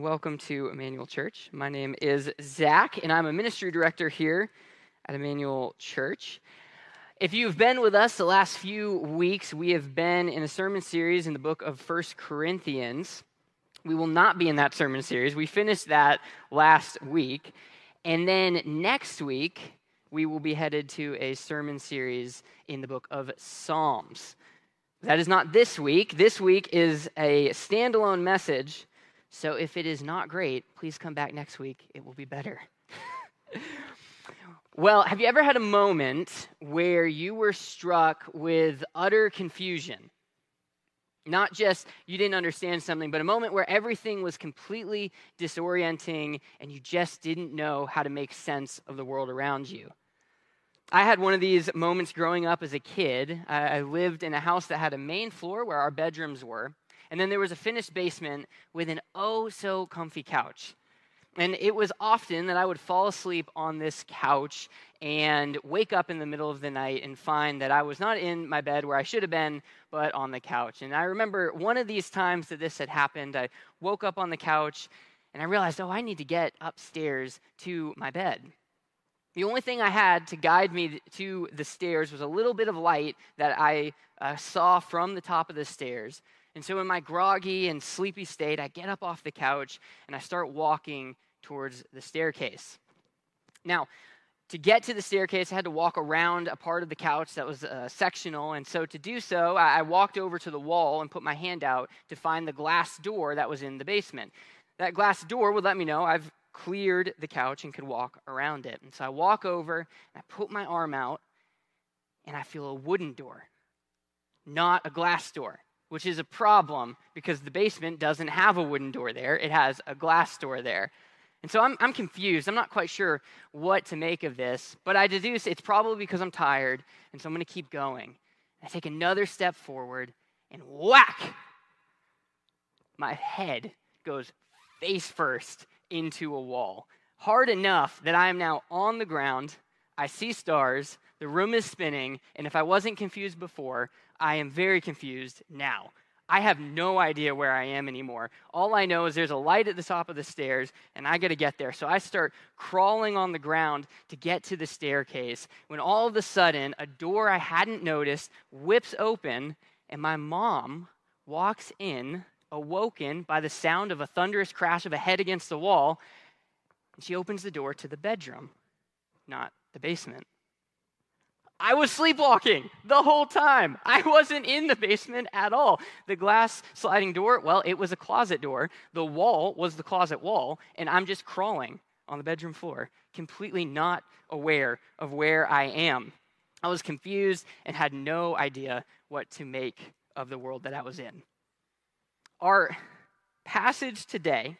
Welcome to Emmanuel Church. My name is Zach, and I'm a ministry director here at Emmanuel Church. If you've been with us the last few weeks, we have been in a sermon series in the book of 1 Corinthians. We will not be in that sermon series. We finished that last week. And then next week, we will be headed to a sermon series in the book of Psalms. That is not this week. This week is a standalone message. So if it is not great, please come back next week. It will be better. Well, have you ever had a moment where you were struck with utter confusion? Not just you didn't understand something, but a moment where everything was completely disorienting and you just didn't know how to make sense of the world around you. I had one of these moments growing up as a kid. I lived in a house that had a main floor where our bedrooms were. And then there was a finished basement with an oh-so-comfy couch. And it was often that I would fall asleep on this couch and wake up in the middle of the night and find that I was not in my bed where I should have been, but on the couch. And I remember one of these times that this had happened, I woke up on the couch and I realized, I need to get upstairs to my bed. The only thing I had to guide me to the stairs was a little bit of light that I saw from the top of the stairs. And so in my groggy and sleepy state, I get up off the couch and I start walking towards the staircase. Now, to get to the staircase, I had to walk around a part of the couch that was sectional. And so to do so, I walked over to the wall and put my hand out to find the glass door that was in the basement. That glass door would let me know I've cleared the couch and could walk around it. And so I walk over and I put my arm out and I feel a wooden door, not a glass door, which is a problem because the basement doesn't have a wooden door there. It has a glass door there. And so I'm confused. I'm not quite sure what to make of this, but I deduce it's probably because I'm tired, and so I'm going to keep going. I take another step forward, and whack! My head goes face first into a wall. Hard enough that I am now on the ground. I see stars. The room is spinning, and if I wasn't confused before, I am very confused now. I have no idea where I am anymore. All I know is there's a light at the top of the stairs, and I got to get there. So I start crawling on the ground to get to the staircase, when all of a sudden, a door I hadn't noticed whips open, and my mom walks in, awoken by the sound of a thunderous crash of a head against the wall, and she opens the door to the bedroom, not the basement. I was sleepwalking the whole time. I wasn't in the basement at all. The glass sliding door, well, it was a closet door. The wall was the closet wall, and I'm just crawling on the bedroom floor, completely not aware of where I am. I was confused and had no idea what to make of the world that I was in. Our passage today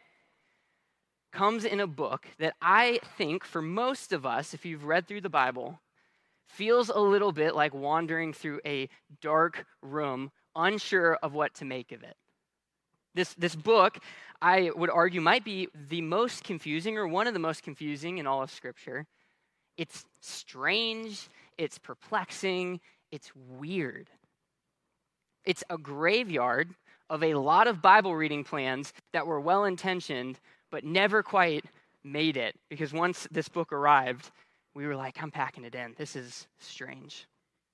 comes in a book that I think for most of us, if you've read through the Bible, feels a little bit like wandering through a dark room, unsure of what to make of it. This book, I would argue, might be the most confusing or one of the most confusing in all of Scripture. It's strange, it's perplexing, it's weird. It's a graveyard of a lot of Bible reading plans that were well-intentioned, but never quite made it, because once this book arrived, we were like, I'm packing it in. This is strange.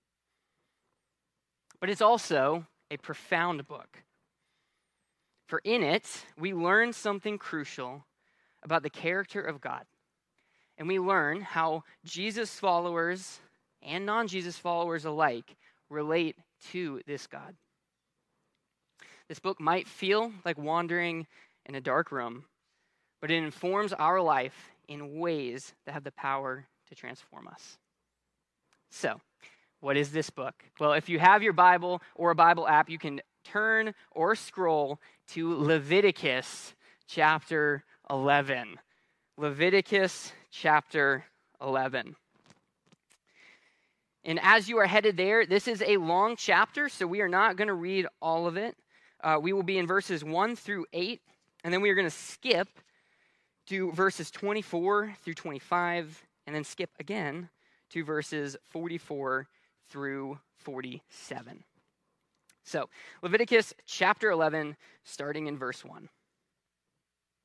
But it's also a profound book. For in it, we learn something crucial about the character of God. And we learn how Jesus followers and non-Jesus followers alike relate to this God. This book might feel like wandering in a dark room, but it informs our life in ways that have the power to transform us. So, what is this book? Well, if you have your Bible or a Bible app, you can turn or scroll to Leviticus chapter 11. Leviticus chapter 11. And as you are headed there, this is a long chapter, so we are not going to read all of it. We will be in verses 1 through 8, and then we are going to skip to verses 24 through 25, and then skip again to verses 44 through 47. So, Leviticus chapter 11, starting in verse 1.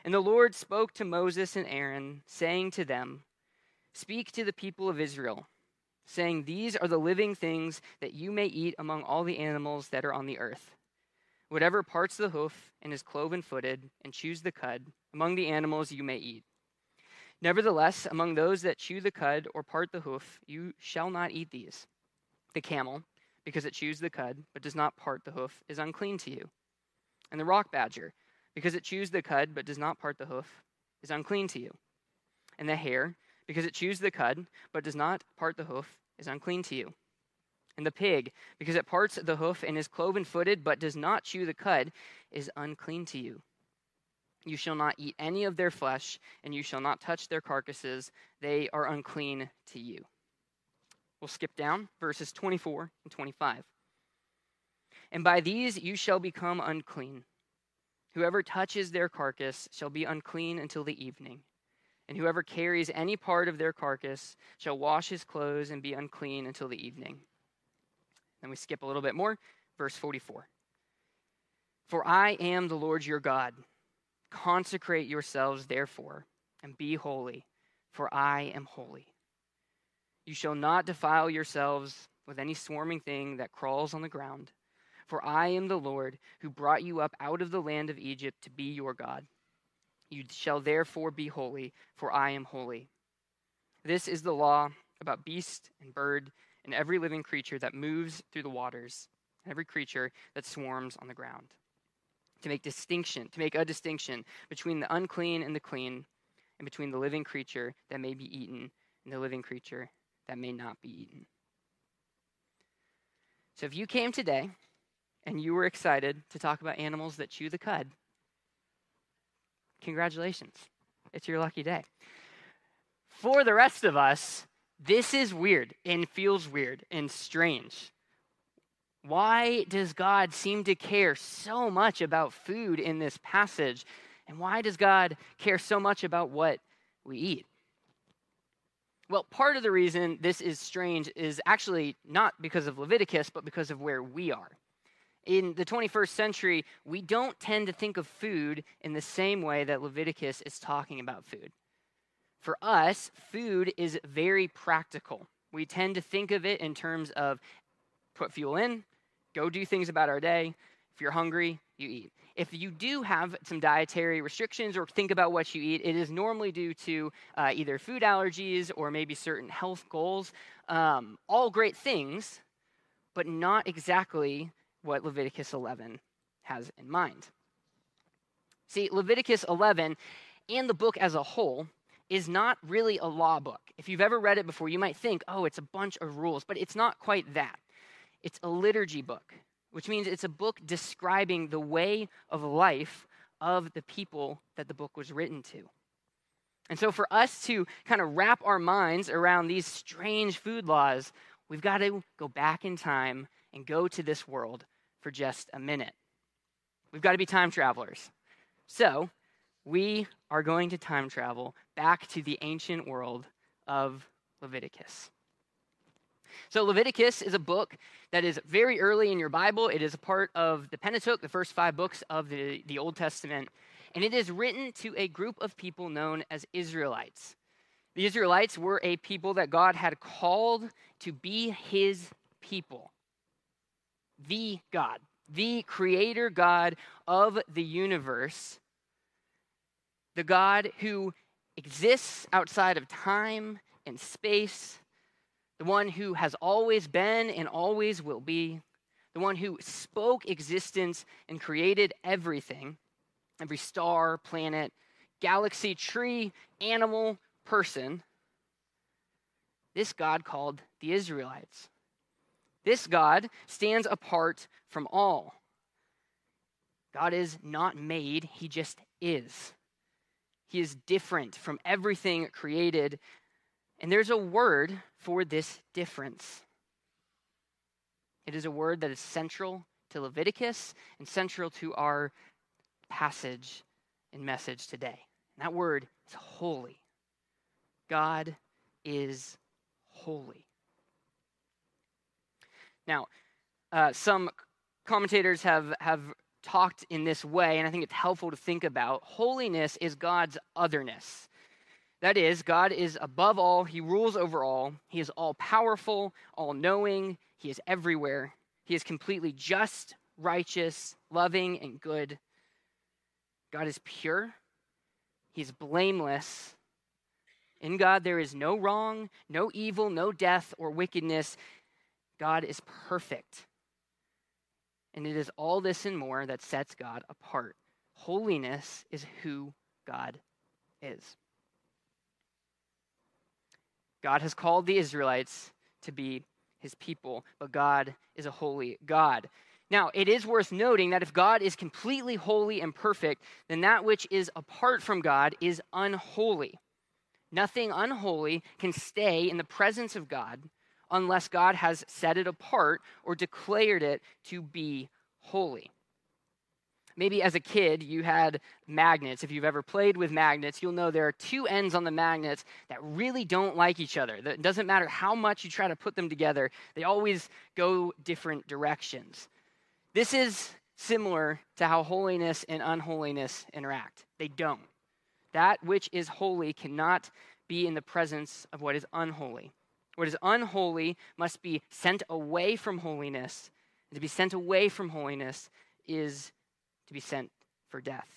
And the Lord spoke to Moses and Aaron, saying to them, "Speak to the people of Israel, saying, these are the living things that you may eat among all the animals that are on the earth. Whatever parts the hoof and is cloven-footed and chews the cud, among the animals you may eat. Nevertheless, among those that chew the cud or part the hoof, you shall not eat these. The camel, because it chews the cud but does not part the hoof, is unclean to you. And the rock badger, because it chews the cud but does not part the hoof, is unclean to you. And the hare, because it chews the cud but does not part the hoof, is unclean to you. And the pig, because it parts the hoof and is cloven-footed but does not chew the cud, is unclean to you. You shall not eat any of their flesh, and you shall not touch their carcasses. They are unclean to you." We'll skip down, verses 24 and 25. "And by these you shall become unclean. Whoever touches their carcass shall be unclean until the evening. And whoever carries any part of their carcass shall wash his clothes and be unclean until the evening." Then we skip a little bit more, verse 44. "For I am the Lord your God. Consecrate yourselves, therefore, and be holy, for I am holy. You shall not defile yourselves with any swarming thing that crawls on the ground, for I am the Lord who brought you up out of the land of Egypt to be your God. You shall therefore be holy, for I am holy. This is the law about beast and bird and every living creature that moves through the waters, and every creature that swarms on the ground. To make a distinction between the unclean and the clean, and between the living creature that may be eaten and the living creature that may not be eaten." So if you came today and you were excited to talk about animals that chew the cud, congratulations. It's your lucky day. For the rest of us, this is weird and feels weird and strange. Why does God seem to care so much about food in this passage? And why does God care so much about what we eat? Well, part of the reason this is strange is actually not because of Leviticus, but because of where we are. In the 21st century, we don't tend to think of food in the same way that Leviticus is talking about food. For us, food is very practical. We tend to think of it in terms of put fuel in, go do things about our day. If you're hungry, you eat. If you do have some dietary restrictions or think about what you eat, it is normally due to either food allergies or maybe certain health goals. All great things, but not exactly what Leviticus 11 has in mind. See, Leviticus 11 and the book as a whole is not really a law book. If you've ever read it before, you might think, oh, it's a bunch of rules, but it's not quite that. It's a liturgy book, which means it's a book describing the way of life of the people that the book was written to. And so for us to kind of wrap our minds around these strange food laws, we've got to go back in time and go to this world for just a minute. We've got to be time travelers. So we are going to time travel back to the ancient world of Leviticus. So Leviticus is a book that is very early in your Bible. It is a part of the Pentateuch, the first 5 books of the Old Testament. And it is written to a group of people known as Israelites. The Israelites were a people that God had called to be his people. The God, the creator God of the universe, the God who exists outside of time and space, the one who has always been and always will be, the one who spoke existence and created everything, every star, planet, galaxy, tree, animal, person. This God called the Israelites. This God stands apart from all. God is not made, he just is. He is different from everything created. And there's a word for this difference. It is a word that is central to Leviticus and central to our passage and message today. And that word is holy. God is holy. Now, some commentators have talked in this way, and I think it's helpful to think about. Holiness is God's otherness. That is, God is above all, he rules over all, he is all-powerful, all-knowing, he is everywhere. He is completely just, righteous, loving, and good. God is pure, he is blameless. In God there is no wrong, no evil, no death or wickedness. God is perfect. And it is all this and more that sets God apart. Holiness is who God is. God has called the Israelites to be his people, but God is a holy God. Now, it is worth noting that if God is completely holy and perfect, then that which is apart from God is unholy. Nothing unholy can stay in the presence of God unless God has set it apart or declared it to be holy. Maybe as a kid, you had magnets. If you've ever played with magnets, you'll know there are two ends on the magnets that really don't like each other. It doesn't matter how much you try to put them together, they always go different directions. This is similar to how holiness and unholiness interact. They don't. That which is holy cannot be in the presence of what is unholy. What is unholy must be sent away from holiness. And to be sent away from holiness is to be sent for death.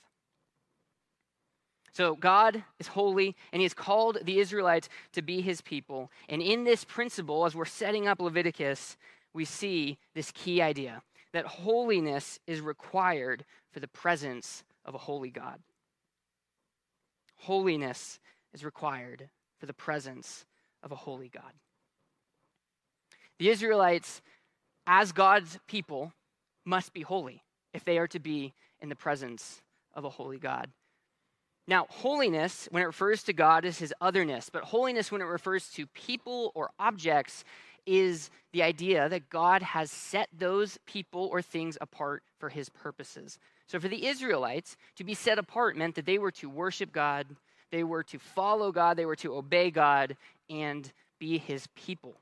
So God is holy, and he has called the Israelites to be his people. And in this principle, as we're setting up Leviticus, we see this key idea that holiness is required for the presence of a holy God. Holiness is required for the presence of a holy God. The Israelites, as God's people, must be holy if they are to be in the presence of a holy God. Now, holiness, when it refers to God, is his otherness, but holiness, when it refers to people or objects, is the idea that God has set those people or things apart for his purposes. So for the Israelites, to be set apart meant that they were to worship God, they were to follow God, they were to obey God, and be his people.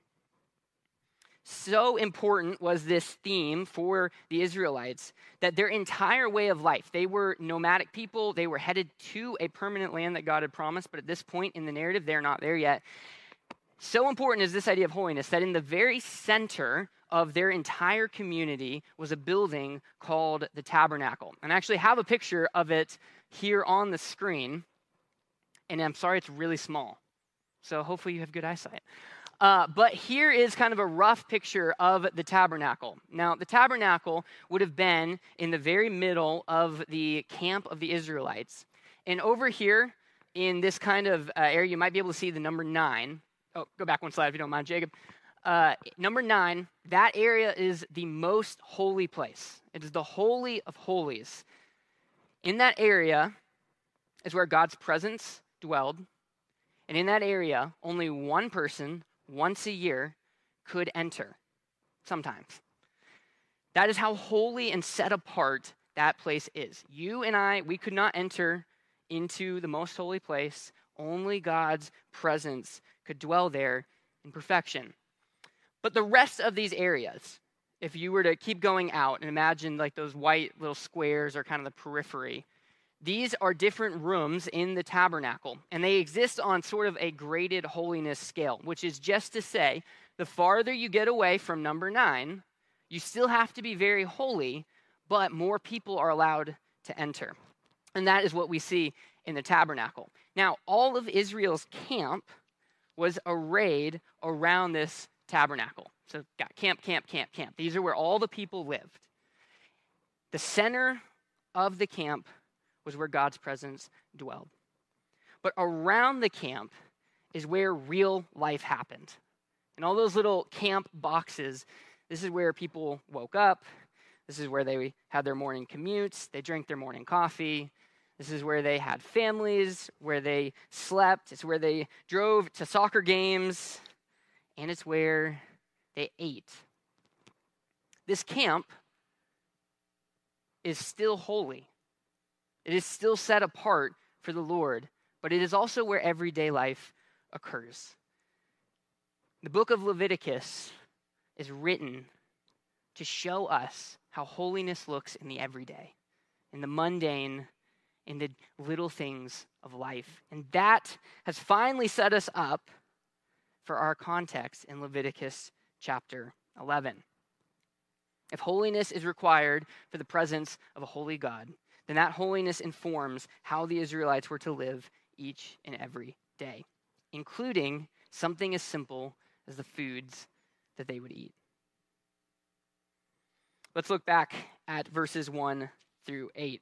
So important was this theme for the Israelites that their entire way of life, they were nomadic people, they were headed to a permanent land that God had promised, but at this point in the narrative, they're not there yet. So important is this idea of holiness that in the very center of their entire community was a building called the Tabernacle. And I actually have a picture of it here on the screen, and I'm sorry it's really small, so hopefully you have good eyesight. But here is kind of a rough picture of the tabernacle. Now, the tabernacle would have been in the very middle of the camp of the Israelites. And over here in this kind of area, you might be able to see the number 9. Oh, go back one slide if you don't mind, Jacob. Number 9, that area is the most holy place. It is the Holy of Holies. In that area is where God's presence dwelled. And in that area, only one person once a year could enter, sometimes. That is how holy and set apart that place is. You and I, we could not enter into the most holy place. Only God's presence could dwell there in perfection. But the rest of these areas, if you were to keep going out and imagine like those white little squares are kind of the periphery, these are different rooms in the tabernacle, and they exist on sort of a graded holiness scale, which is just to say, the farther you get away from number 9, you still have to be very holy, but more people are allowed to enter. And that is what we see in the tabernacle. Now, all of Israel's camp was arrayed around this tabernacle. So got camp, camp, camp, camp. These are where all the people lived. The center of the camp was where God's presence dwelled. But around the camp is where real life happened. And all those little camp boxes, this is where people woke up. This is where they had their morning commutes. They drank their morning coffee. This is where they had families, where they slept. It's where they drove to soccer games. And it's where they ate. This camp is still holy. It is still set apart for the Lord, but it is also where everyday life occurs. The book of Leviticus is written to show us how holiness looks in the everyday. in the mundane, in the little things of life. And that has finally set us up for our context in Leviticus chapter 11. If holiness is required for the presence of a holy God, then that holiness informs how the Israelites were to live each and every day, including something as simple as the foods that they would eat. Let's look back at verses 1 through 8.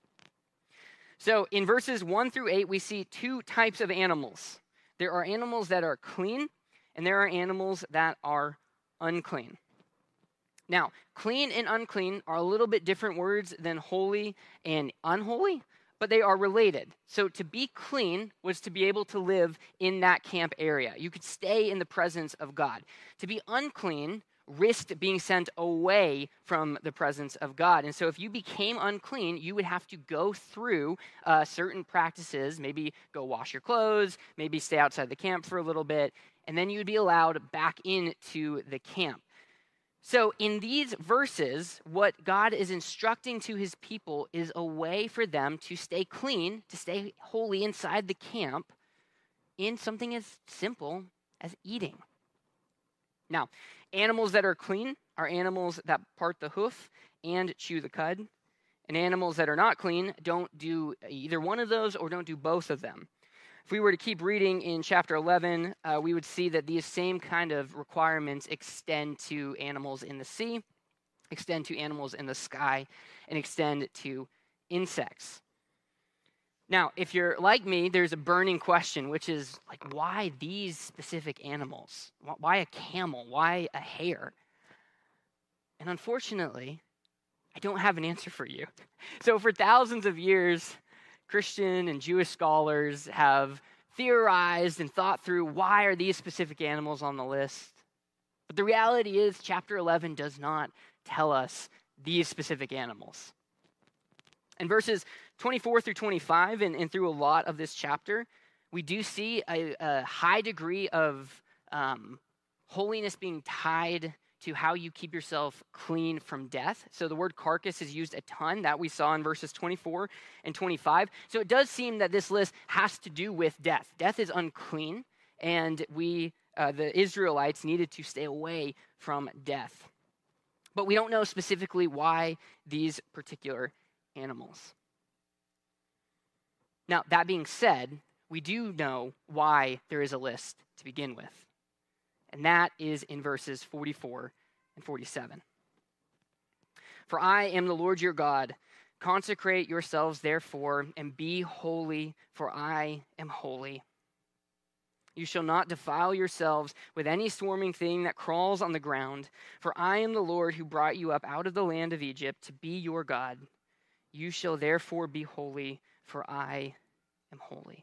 So in verses 1 through 8, we see two types of animals. There are animals that are clean, and there are animals that are unclean. Now, clean and unclean are a little bit different words than holy and unholy, but they are related. So to be clean was to be able to live in that camp area. You could stay in the presence of God. To be unclean risked being sent away from the presence of God. And so if you became unclean, you would have to go through certain practices, maybe go wash your clothes, maybe stay outside the camp for a little bit, and then you'd be allowed back into the camp. So in these verses, what God is instructing to his people is a way for them to stay clean, to stay holy inside the camp in something as simple as eating. Now, animals that are clean are animals that part the hoof and chew the cud. And animals that are not clean don't do either one of those or don't do both of them. If we were to keep reading in chapter 11, we would see that these same kind of requirements extend to animals in the sea, extend to animals in the sky, and extend to insects. Now, if you're like me, there's a burning question, which is like, why these specific animals? Why a camel? Why a hare? And unfortunately, I don't have an answer for you. So for thousands of years, Christian and Jewish scholars have theorized and thought through why are these specific animals on the list. But the reality is chapter 11 does not tell us these specific animals. In verses 24 through 25 and through a lot of this chapter, we do see a high degree of holiness being tied to how you keep yourself clean from death. So the word carcass is used a ton, that we saw in verses 24 and 25. So it does seem that this list has to do with death. Death is unclean, and the Israelites needed to stay away from death. But we don't know specifically why these particular animals. Now, that being said, we do know why there is a list to begin with. And that is in verses 44 and 47. For I am the Lord your God. Consecrate yourselves, therefore, and be holy, for I am holy. You shall not defile yourselves with any swarming thing that crawls on the ground, for I am the Lord who brought you up out of the land of Egypt to be your God. You shall therefore be holy, for I am holy.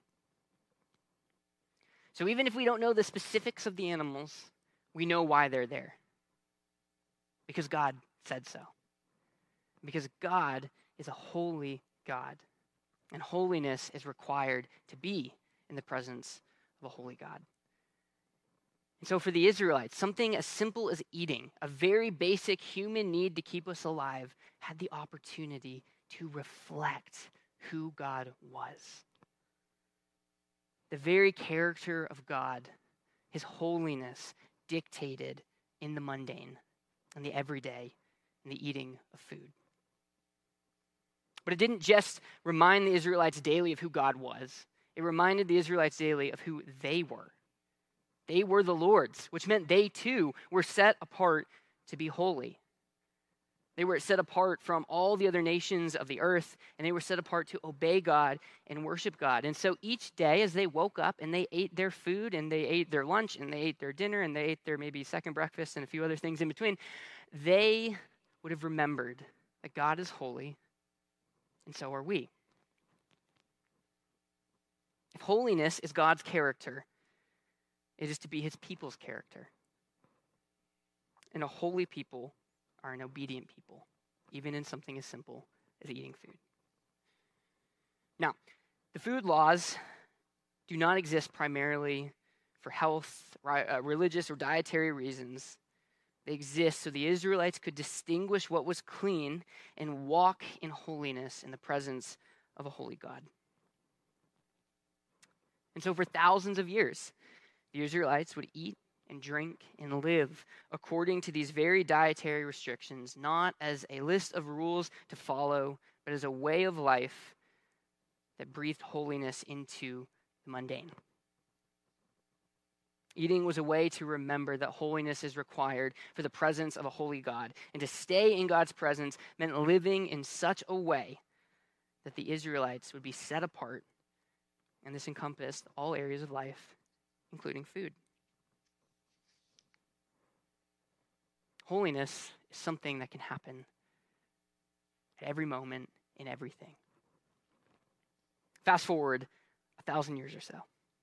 So even if we don't know the specifics of the animals, we know why they're there. Because God said so. Because God is a holy God. And holiness is required to be in the presence of a holy God. And so for the Israelites, something as simple as eating, a very basic human need to keep us alive, had the opportunity to reflect who God was. The very character of God, his holiness, dictated in the mundane, in the everyday, in the eating of food. But it didn't just remind the Israelites daily of who God was. It reminded the Israelites daily of who they were. They were the Lord's, which meant they too were set apart to be holy. They were set apart from all the other nations of the earth, and they were set apart to obey God and worship God. And so each day as they woke up and they ate their food and they ate their lunch and they ate their dinner and they ate their maybe second breakfast and a few other things in between, they would have remembered that God is holy, and so are we. If holiness is God's character, it is to be his people's character. And a holy people are an obedient people, even in something as simple as eating food. Now, the food laws do not exist primarily for health, religious, or dietary reasons. They exist so the Israelites could distinguish what was clean and walk in holiness in the presence of a holy God. And so for thousands of years, the Israelites would eat and drink and live according to these very dietary restrictions, not as a list of rules to follow, but as a way of life that breathed holiness into the mundane. Eating was a way to remember that holiness is required for the presence of a holy God. And to stay in God's presence meant living in such a way that the Israelites would be set apart. And this encompassed all areas of life, including food. Holiness is something that can happen at every moment in everything. Fast forward 1,000 years or so.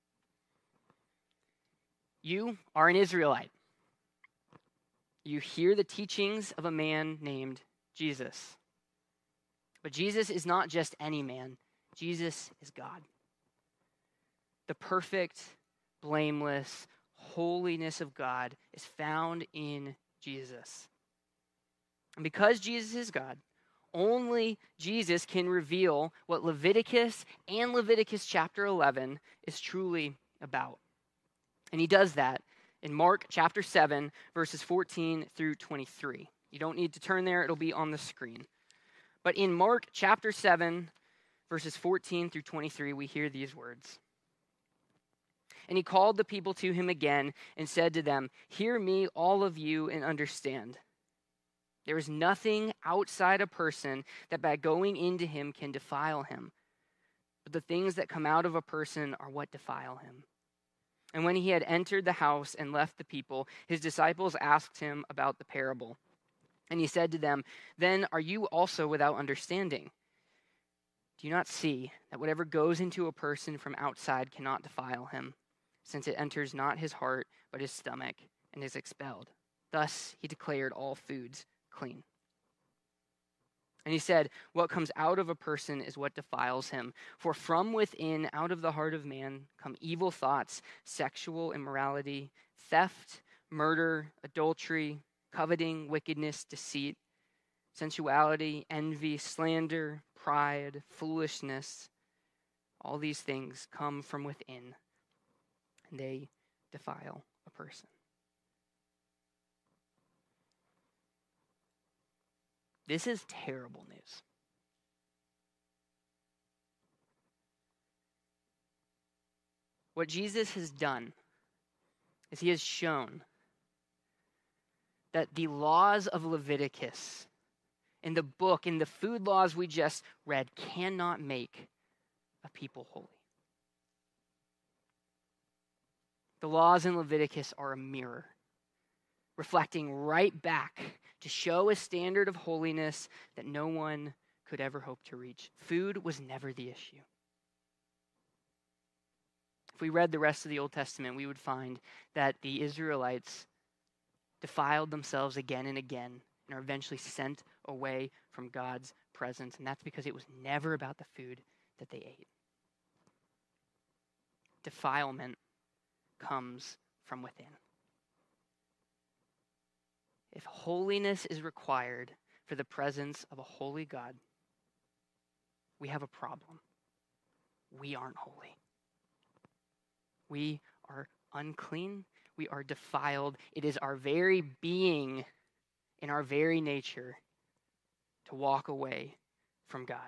You are an Israelite. You hear the teachings of a man named Jesus. But Jesus is not just any man. Jesus is God. The perfect, blameless holiness of God is found in Jesus. And because Jesus is God, only Jesus can reveal what Leviticus and Leviticus chapter 11 is truly about. And he does that in Mark chapter 7, verses 14 through 23. You don't need to turn there, it'll be on the screen. But in Mark chapter 7, verses 14 through 23, we hear these words. And he called the people to him again and said to them, "Hear me, all of you, and understand. There is nothing outside a person that by going into him can defile him. But the things that come out of a person are what defile him." And when he had entered the house and left the people, his disciples asked him about the parable. And he said to them, "Then are you also without understanding? Do you not see that whatever goes into a person from outside cannot defile him, since it enters not his heart, but his stomach, and is expelled? Thus he declared all foods clean." And he said, "What comes out of a person is what defiles him. For from within, out of the heart of man, come evil thoughts, sexual immorality, theft, murder, adultery, coveting, wickedness, deceit, sensuality, envy, slander, pride, foolishness. All these things come from within, and they defile a person." This is terrible news. What Jesus has done is he has shown that the laws of Leviticus in the book, in the food laws we just read, cannot make a people holy. The laws in Leviticus are a mirror, reflecting right back to show a standard of holiness that no one could ever hope to reach. Food was never the issue. If we read the rest of the Old Testament, we would find that the Israelites defiled themselves again and again and are eventually sent away from God's presence. And that's because it was never about the food that they ate. Defilement comes from within. If holiness is required for the presence of a holy God, we have a problem. We aren't holy. We are unclean. We are defiled. It is our very being, in our very nature, to walk away from God.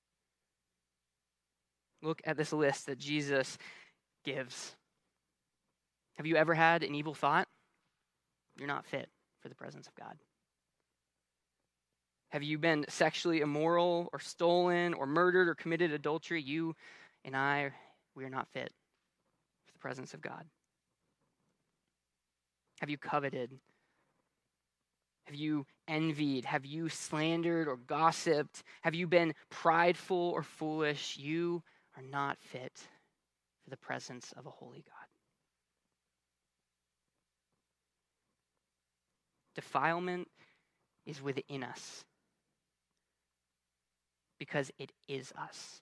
Look at this list that Jesus gives. Have you ever had an evil thought? You're not fit for the presence of God. Have you been sexually immoral or stolen or murdered or committed adultery? You and I, we are not fit for the presence of God. Have you coveted? Have you envied? Have you slandered or gossiped? Have you been prideful or foolish? You are not fit for the presence of a holy God. Defilement is within us because it is us.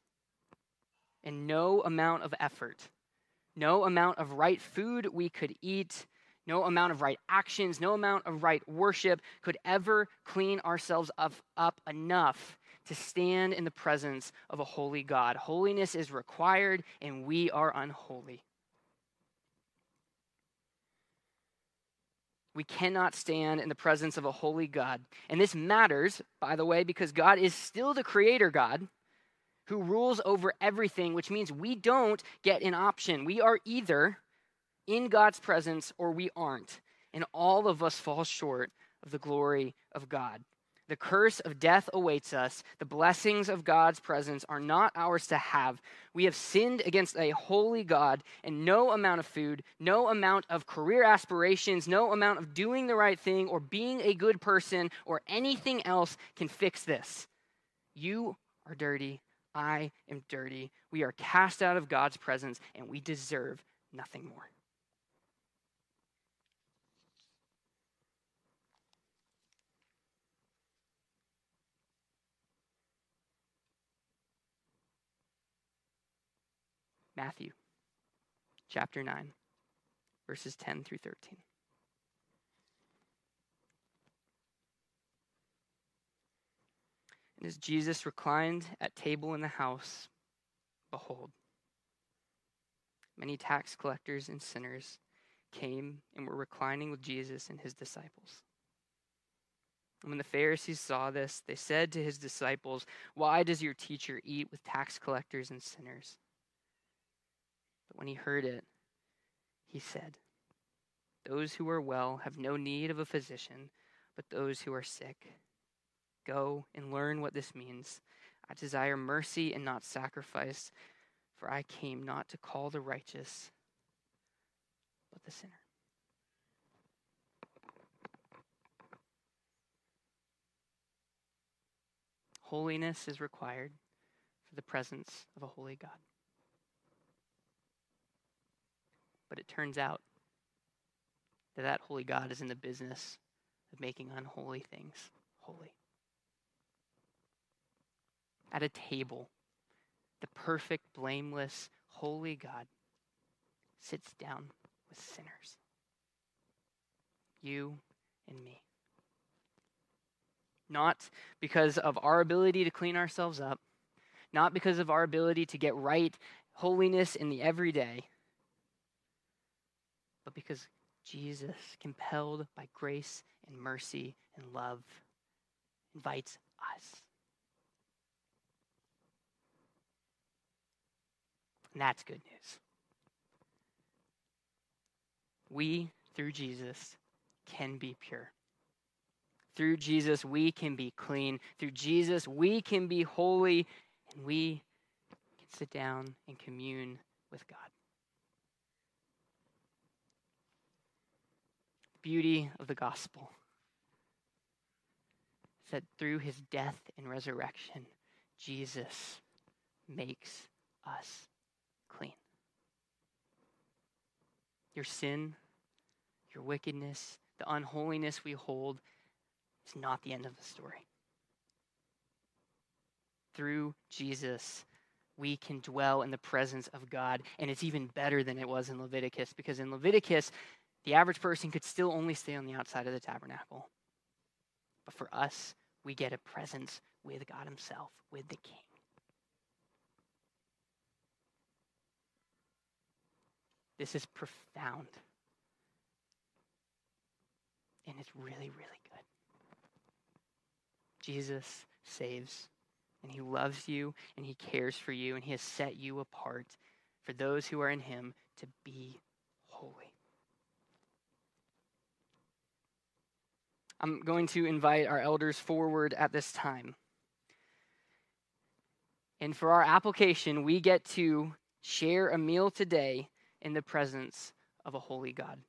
And no amount of effort, no amount of right food we could eat, No amount of right actions, no amount of right worship could ever clean ourselves up enough to stand in the presence of a holy God. Holiness is required, and we are unholy. We cannot stand in the presence of a holy God. And this matters, by the way, because God is still the creator God who rules over everything, which means we don't get an option. We are either in God's presence or we aren't. And all of us fall short of the glory of God. The curse of death awaits us. The blessings of God's presence are not ours to have. We have sinned against a holy God, and no amount of food, no amount of career aspirations, no amount of doing the right thing or being a good person or anything else can fix this. You are dirty. I am dirty. We are cast out of God's presence, and we deserve nothing more. Matthew chapter 9, verses 10 through 13. And as Jesus reclined at table in the house, behold, many tax collectors and sinners came and were reclining with Jesus and his disciples. And when the Pharisees saw this, they said to his disciples, "Why does your teacher eat with tax collectors and sinners?" But when he heard it, he said, "Those who are well have no need of a physician, but those who are sick. Go and learn what this means. I desire mercy and not sacrifice, for I came not to call the righteous, but the sinner." Holiness is required for the presence of a holy God. But it turns out that holy God is in the business of making unholy things holy. At a table, the perfect, blameless, holy God sits down with sinners. You and me. Not because of our ability to clean ourselves up, not because of our ability to get right holiness in the everyday, but because Jesus, compelled by grace and mercy and love, invites us. And that's good news. We, through Jesus, can be pure. Through Jesus, we can be clean. Through Jesus, we can be holy, and we can sit down and commune with God. The beauty of the gospel is that through his death and resurrection, Jesus makes us clean. Your sin, your wickedness, the unholiness we hold is not the end of the story. Through Jesus, we can dwell in the presence of God, and it's even better than it was in Leviticus, because in Leviticus, the average person could still only stay on the outside of the tabernacle. But for us, we get a presence with God himself, with the King. This is profound. And it's really, really good. Jesus saves, and he loves you, and he cares for you, and he has set you apart for those who are in him to be holy. I'm going to invite our elders forward at this time. And for our application, we get to share a meal today in the presence of a holy God.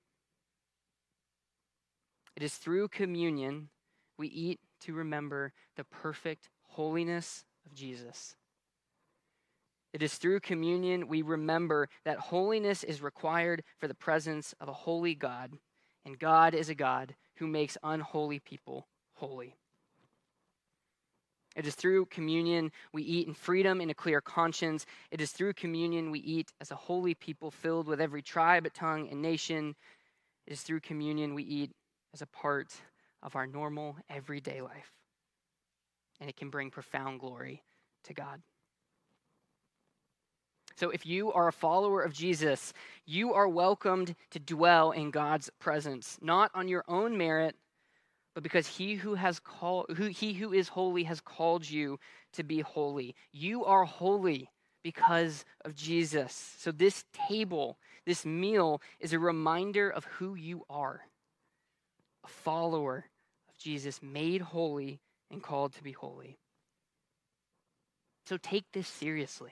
It is through communion we eat to remember the perfect holiness of Jesus. It is through communion we remember that holiness is required for the presence of a holy God, and God is a God who makes unholy people holy. It is through communion we eat in freedom and a clear conscience. It is through communion we eat as a holy people filled with every tribe, tongue, and nation. It is through communion we eat as a part of our normal, everyday life. And it can bring profound glory to God. So if you are a follower of Jesus, you are welcomed to dwell in God's presence, not on your own merit, but because he who is holy has called you to be holy. You are holy because of Jesus. So this table, this meal, is a reminder of who you are. A follower of Jesus, made holy and called to be holy. So take this seriously.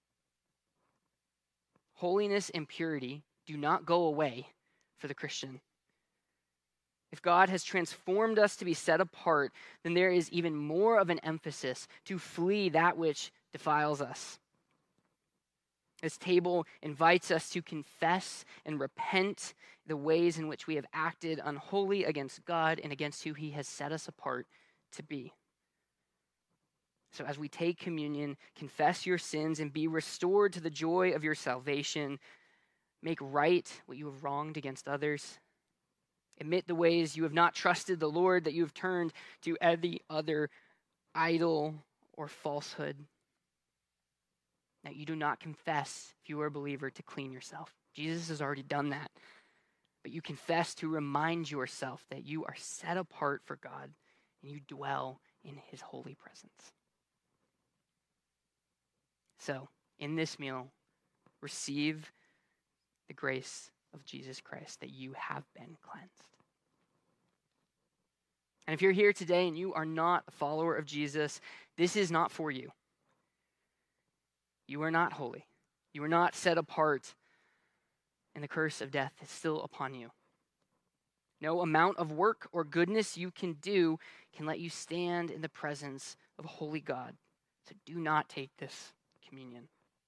Holiness and purity do not go away for the Christian. If God has transformed us to be set apart, then there is even more of an emphasis to flee that which defiles us. This table invites us to confess and repent the ways in which we have acted unholy against God and against who he has set us apart to be. So as we take communion, confess your sins and be restored to the joy of your salvation. Make right what you have wronged against others. Admit the ways you have not trusted the Lord, that you have turned to every other idol or falsehood. Now, you do not confess, if you are a believer, to clean yourself. Jesus has already done that. But you confess to remind yourself that you are set apart for God and you dwell in his holy presence. So, in this meal, receive the grace of Jesus Christ that you have been cleansed. And if you're here today and you are not a follower of Jesus, this is not for you. You are not holy. You are not set apart, and the curse of death is still upon you. No amount of work or goodness you can do can let you stand in the presence of a holy God. So do not take this communion.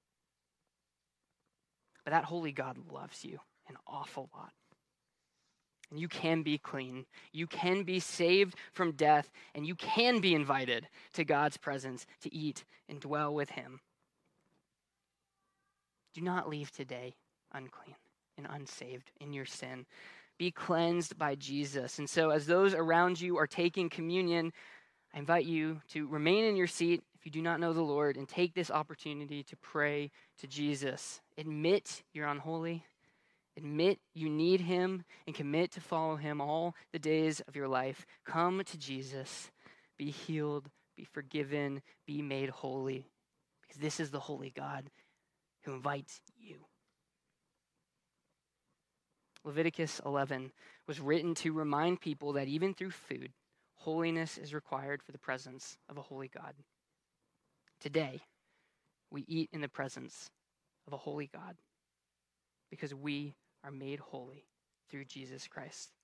But that holy God loves you an awful lot. And you can be clean. You can be saved from death, and you can be invited to God's presence to eat and dwell with him. Do not leave today unclean and unsaved in your sin. Be cleansed by Jesus. And so as those around you are taking communion, I invite you to remain in your seat if you do not know the Lord and take this opportunity to pray to Jesus. Admit you're unholy. Admit you need him and commit to follow him all the days of your life. Come to Jesus. Be healed, be forgiven, be made holy. Because this is the holy God who invites you. Leviticus 11 was written to remind people that even through food, holiness is required for the presence of a holy God. Today, we eat in the presence of a holy God because we are made holy through Jesus Christ.